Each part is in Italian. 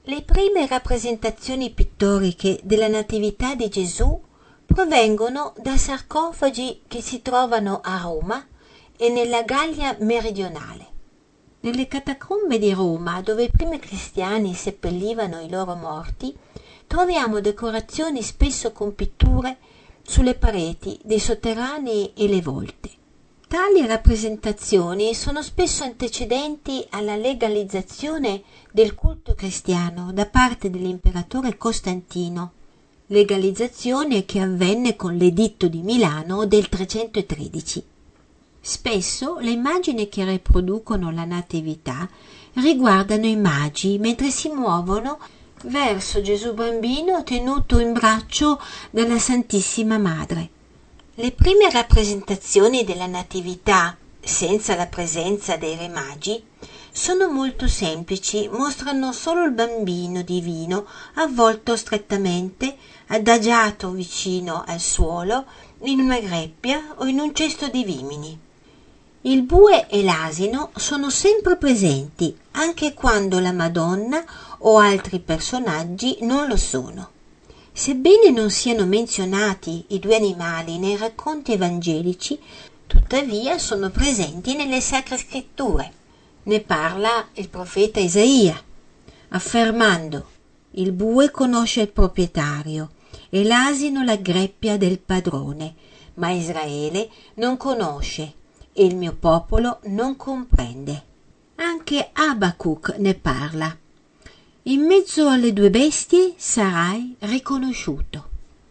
Le prime rappresentazioni pittoriche della Natività di Gesù provengono da sarcofagi che si trovano a Roma e nella Gallia meridionale. Nelle catacombe di Roma, dove i primi cristiani seppellivano i loro morti, troviamo decorazioni spesso con pitture sulle pareti dei sotterranei e le volte. Tali rappresentazioni sono spesso antecedenti alla legalizzazione del culto cristiano da parte dell'imperatore Costantino, legalizzazione che avvenne con l'Editto di Milano del 313. Spesso le immagini che riproducono la Natività riguardano i magi mentre si muovono verso Gesù bambino tenuto in braccio dalla Santissima Madre. Le prime rappresentazioni della Natività, senza la presenza dei re magi, sono molto semplici, mostrano solo il bambino divino avvolto strettamente, adagiato vicino al suolo, in una greppia o in un cesto di vimini. Il bue e l'asino sono sempre presenti, anche quando la Madonna o altri personaggi non lo sono. Sebbene non siano menzionati i due animali nei racconti evangelici, tuttavia sono presenti nelle Sacre Scritture. Ne parla il profeta Isaia, affermando: il bue conosce il proprietario e l'asino la greppia del padrone, ma Israele non conosce e il mio popolo non comprende. Anche Abacuc ne parla. In mezzo alle due bestie sarai riconosciuto.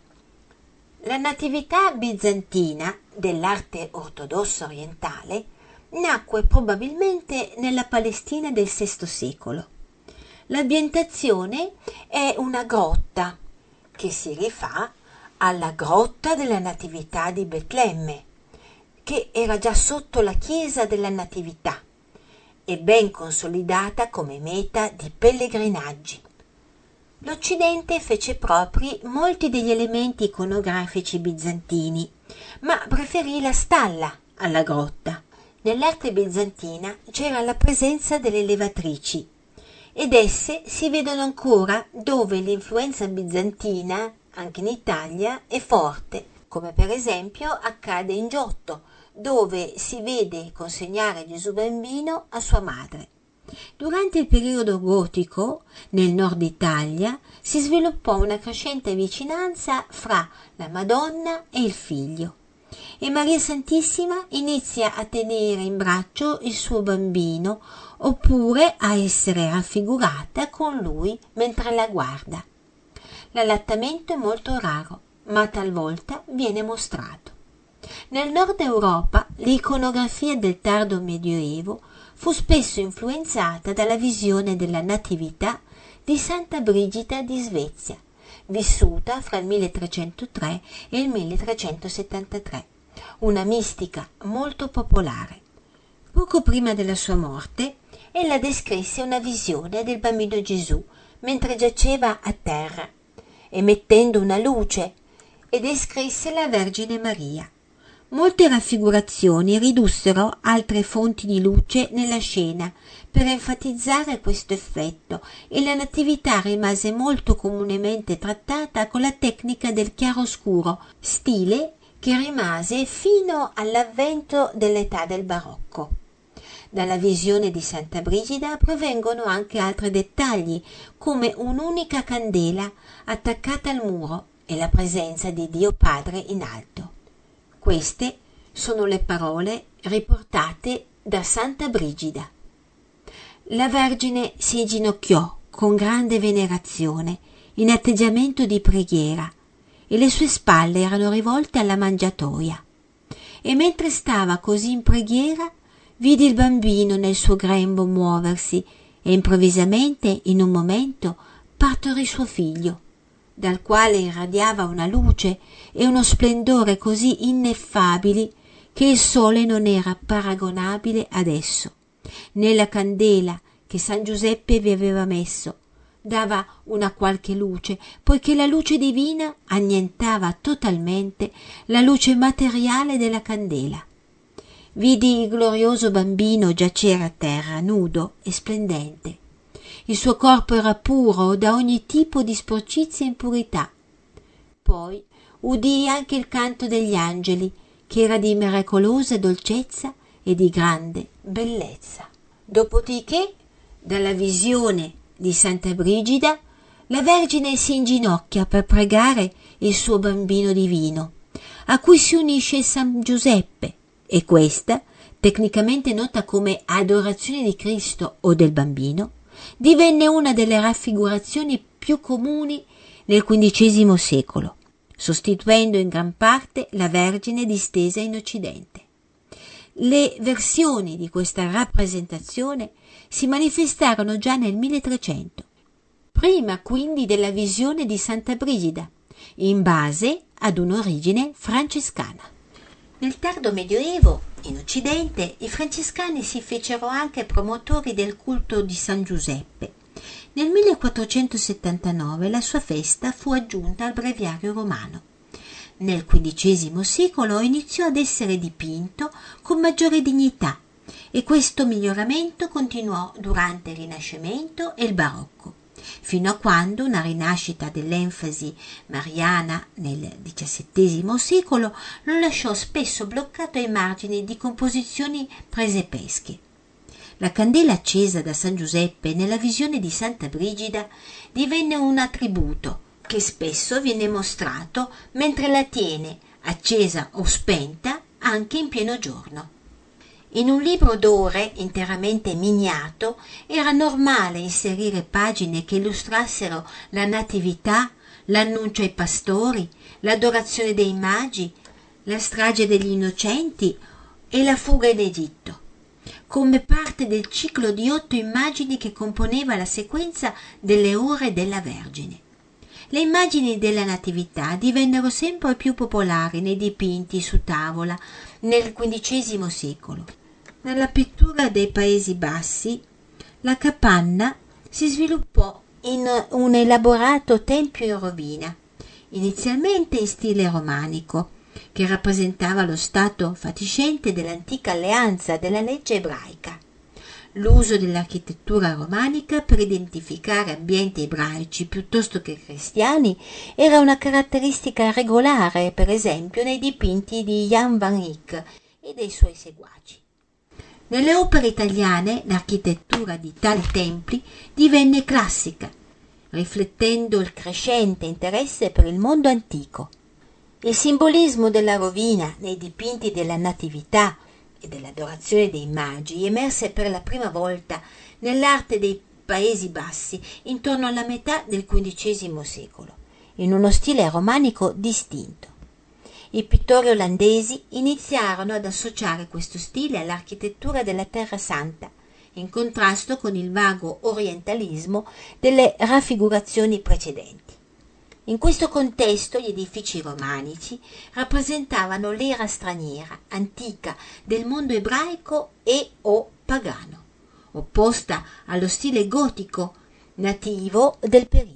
La Natività bizantina dell'arte ortodossa orientale nacque probabilmente nella Palestina del VI secolo. L'ambientazione è una grotta che si rifà alla grotta della Natività di Betlemme, che era già sotto la chiesa della Natività e ben consolidata come meta di pellegrinaggi. L'Occidente fece propri molti degli elementi iconografici bizantini, ma preferì la stalla alla grotta. Nell'arte bizantina c'era la presenza delle levatrici, ed esse si vedono ancora dove l'influenza bizantina, anche in Italia, è forte, come per esempio accade in Giotto, dove si vede consegnare Gesù bambino a sua madre. Durante il periodo gotico, nel nord Italia, si sviluppò una crescente vicinanza fra la Madonna e il Figlio, e Maria Santissima inizia a tenere in braccio il suo bambino, oppure a essere raffigurata con lui mentre la guarda. L'allattamento è molto raro, ma talvolta viene mostrato. Nel nord Europa l'iconografia del tardo Medioevo fu spesso influenzata dalla visione della Natività di Santa Brigida di Svezia, vissuta fra il 1303 e il 1373, una mistica molto popolare. Poco prima della sua morte, ella descrisse una visione del bambino Gesù mentre giaceva a terra, emettendo una luce, e descrisse la Vergine Maria. Molte raffigurazioni ridussero altre fonti di luce nella scena per enfatizzare questo effetto, e la Natività rimase molto comunemente trattata con la tecnica del chiaroscuro, stile che rimase fino all'avvento dell'età del barocco. Dalla visione di Santa Brigida provengono anche altri dettagli, come un'unica candela attaccata al muro e la presenza di Dio Padre in alto. Queste sono le parole riportate da Santa Brigida. La Vergine si inginocchiò con grande venerazione, in atteggiamento di preghiera, e le sue spalle erano rivolte alla mangiatoia. E mentre stava così in preghiera, vide il bambino nel suo grembo muoversi, e improvvisamente, in un momento, partorì suo figlio, dal quale irradiava una luce e uno splendore così ineffabili che il sole non era paragonabile ad esso, né la candela che San Giuseppe vi aveva messo dava una qualche luce, poiché la luce divina annientava totalmente la luce materiale della candela. Vidi il glorioso bambino giacere a terra, nudo e splendente. Il suo corpo era puro da ogni tipo di sporcizia e impurità. Poi udì anche il canto degli angeli, che era di miracolosa dolcezza e di grande bellezza. Dopodiché, dalla visione di Santa Brigida, la Vergine si inginocchia per pregare il suo bambino divino, a cui si unisce San Giuseppe, e questa, tecnicamente nota come adorazione di Cristo o del bambino, divenne una delle raffigurazioni più comuni nel XV secolo, sostituendo in gran parte la Vergine distesa in Occidente. Le versioni di questa rappresentazione si manifestarono già nel 1300, prima quindi della visione di Santa Brigida, in base ad un'origine francescana. Nel tardo Medioevo, in Occidente, i francescani si fecero anche promotori del culto di San Giuseppe. Nel 1479 la sua festa fu aggiunta al breviario romano. Nel XV secolo iniziò ad essere dipinto con maggiore dignità e questo miglioramento continuò durante il Rinascimento e il Barocco, fino a quando una rinascita dell'enfasi mariana nel XVII secolo lo lasciò spesso bloccato ai margini di composizioni presepesche. La candela accesa da San Giuseppe nella visione di Santa Brigida divenne un attributo che spesso viene mostrato mentre la tiene accesa o spenta anche in pieno giorno. In un libro d'ore interamente miniato era normale inserire pagine che illustrassero la Natività, l'annuncio ai pastori, l'adorazione dei magi, la strage degli innocenti e la fuga in Egitto, come parte del ciclo di 8 immagini che componeva la sequenza delle ore della Vergine. Le immagini della Natività divennero sempre più popolari nei dipinti su tavola nel XV secolo. Nella pittura dei Paesi Bassi, la capanna si sviluppò in un elaborato tempio in rovina, inizialmente in stile romanico, che rappresentava lo stato fatiscente dell'antica alleanza della legge ebraica. L'uso dell'architettura romanica per identificare ambienti ebraici piuttosto che cristiani era una caratteristica regolare, per esempio, nei dipinti di Jan van Eyck e dei suoi seguaci. Nelle opere italiane l'architettura di tali templi divenne classica, riflettendo il crescente interesse per il mondo antico. Il simbolismo della rovina nei dipinti della Natività e dell'adorazione dei magi emerse per la prima volta nell'arte dei Paesi Bassi intorno alla metà del XV secolo, in uno stile romanico distinto. I pittori olandesi iniziarono ad associare questo stile all'architettura della Terra Santa, in contrasto con il vago orientalismo delle raffigurazioni precedenti. In questo contesto gli edifici romanici rappresentavano l'era straniera, antica, del mondo ebraico e o pagano, opposta allo stile gotico nativo del periodo.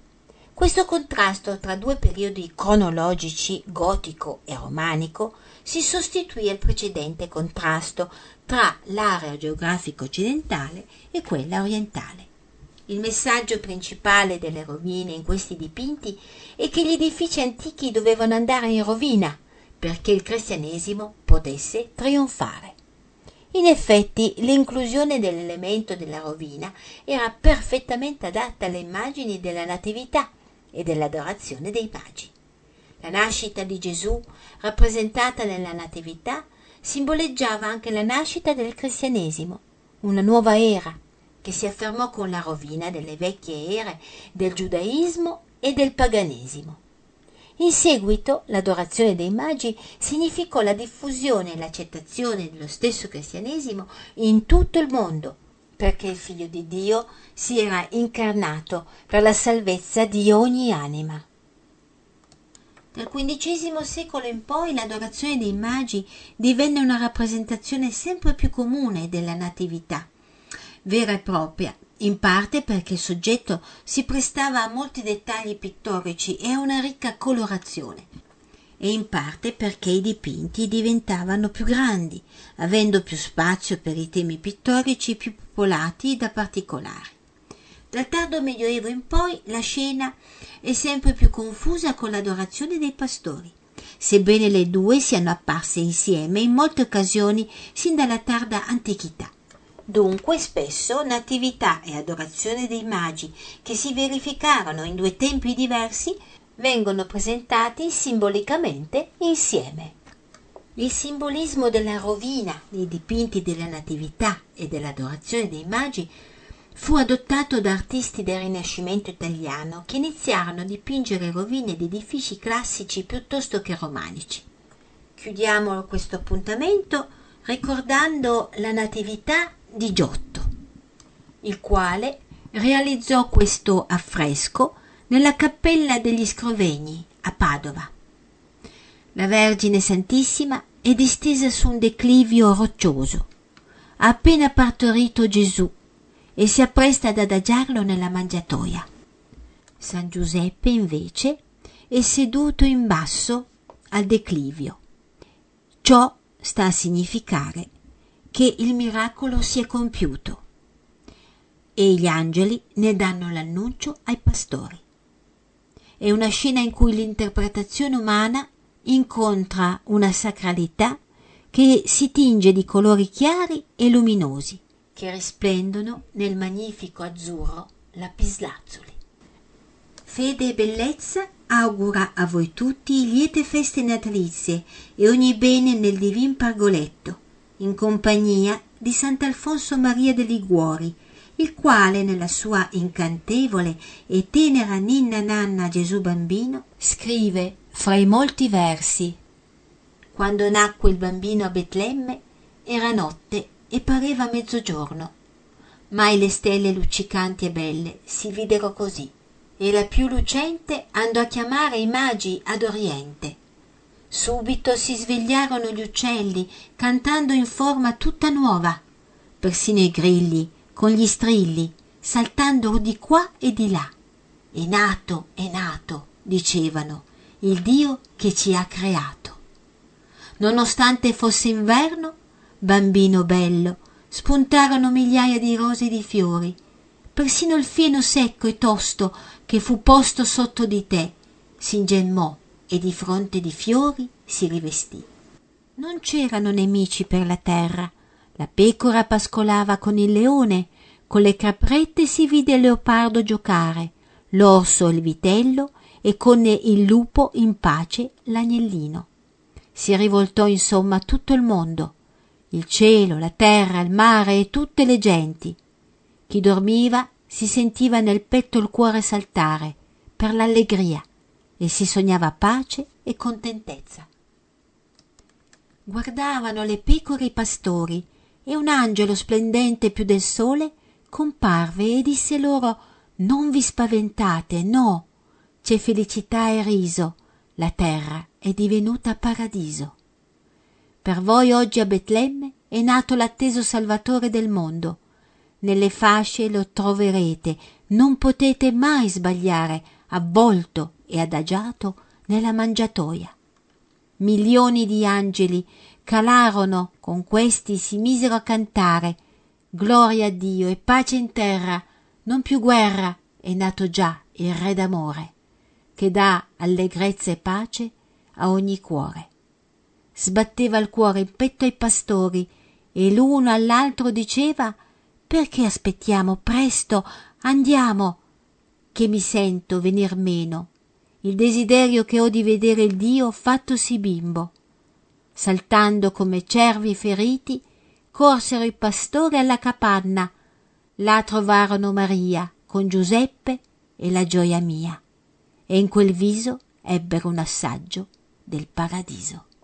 Questo contrasto tra due periodi cronologici, gotico e romanico, si sostituì al precedente contrasto tra l'area geografica occidentale e quella orientale. Il messaggio principale delle rovine in questi dipinti è che gli edifici antichi dovevano andare in rovina perché il cristianesimo potesse trionfare. In effetti, l'inclusione dell'elemento della rovina era perfettamente adatta alle immagini della Natività e dell'adorazione dei magi. La nascita di Gesù, rappresentata nella Natività, simboleggiava anche la nascita del cristianesimo, una nuova era che si affermò con la rovina delle vecchie ere del giudaismo e del paganesimo. In seguito, l'adorazione dei magi significò la diffusione e l'accettazione dello stesso cristianesimo in tutto il mondo, perché il Figlio di Dio si era incarnato per la salvezza di ogni anima. Dal XV secolo in poi l'adorazione dei magi divenne una rappresentazione sempre più comune della Natività, vera e propria, in parte perché il soggetto si prestava a molti dettagli pittorici e a una ricca colorazione, e in parte perché i dipinti diventavano più grandi, avendo più spazio per i temi pittorici più popolati da particolari. Dal tardo Medioevo in poi la scena è sempre più confusa con l'adorazione dei pastori, sebbene le due siano apparse insieme in molte occasioni sin dalla tarda antichità. Dunque spesso natività e adorazione dei magi, che si verificarono in due tempi diversi, vengono presentati simbolicamente insieme. Il simbolismo della rovina nei dipinti della natività e dell'adorazione dei magi fu adottato da artisti del Rinascimento italiano che iniziarono a dipingere rovine di edifici classici piuttosto che romanici. Chiudiamo questo appuntamento ricordando la Natività di Giotto, il quale realizzò questo affresco nella Cappella degli Scrovegni a Padova. La Vergine Santissima è distesa su un declivio roccioso. Ha appena partorito Gesù e si appresta ad adagiarlo nella mangiatoia. San Giuseppe, invece, è seduto in basso al declivio. Ciò sta a significare che il miracolo si è compiuto e gli angeli ne danno l'annuncio ai pastori. È una scena in cui l'interpretazione umana incontra una sacralità che si tinge di colori chiari e luminosi che risplendono nel magnifico azzurro lapislazzuli. Fede e bellezza augura a voi tutti liete feste natalizie e ogni bene nel divin pargoletto, in compagnia di Sant'Alfonso Maria de' Liguori, il quale nella sua incantevole e tenera Ninna Nanna Gesù Bambino scrive fra i molti versi: quando nacque il bambino a Betlemme era notte e pareva mezzogiorno, mai le stelle luccicanti e belle si videro così, e la più lucente andò a chiamare i magi ad oriente. Subito si svegliarono gli uccelli cantando in forma tutta nuova, persino i grilli con gli strilli saltando di qua e di là. È nato, dicevano, il Dio che ci ha creato. Nonostante fosse inverno, bambino bello, spuntarono migliaia di rose e di fiori, persino il fieno secco e tosto che fu posto sotto di te s'ingemmò e di fronte di fiori si rivestì. Non c'erano nemici per la terra, la pecora pascolava con il leone, con le caprette si vide il leopardo giocare, l'orso il vitello e con il lupo in pace l'agnellino. Si rivoltò insomma tutto il mondo, il cielo, la terra, il mare e tutte le genti. Chi dormiva si sentiva nel petto il cuore saltare per l'allegria e si sognava pace e contentezza. Guardavano le pecore i pastori e un angelo splendente più del sole comparve e disse loro: non vi spaventate, no, c'è felicità e riso, la terra è divenuta paradiso. Per voi oggi a Betlemme è nato l'atteso Salvatore del mondo. Nelle fasce lo troverete, non potete mai sbagliare, avvolto e adagiato nella mangiatoia. Milioni di angeli calarono, con questi si misero a cantare: gloria a Dio e pace in terra, non più guerra, è nato già il Re d'amore, che dà allegrezza e pace a ogni cuore. Sbatteva il cuore in petto ai pastori e l'uno all'altro diceva: perché aspettiamo, presto andiamo, che mi sento venir meno il desiderio che ho di vedere il Dio fattosi bimbo. Saltando come cervi feriti corsero i pastori alla capanna, là trovarono Maria con Giuseppe e la gioia mia, e in quel viso ebbero un assaggio del paradiso.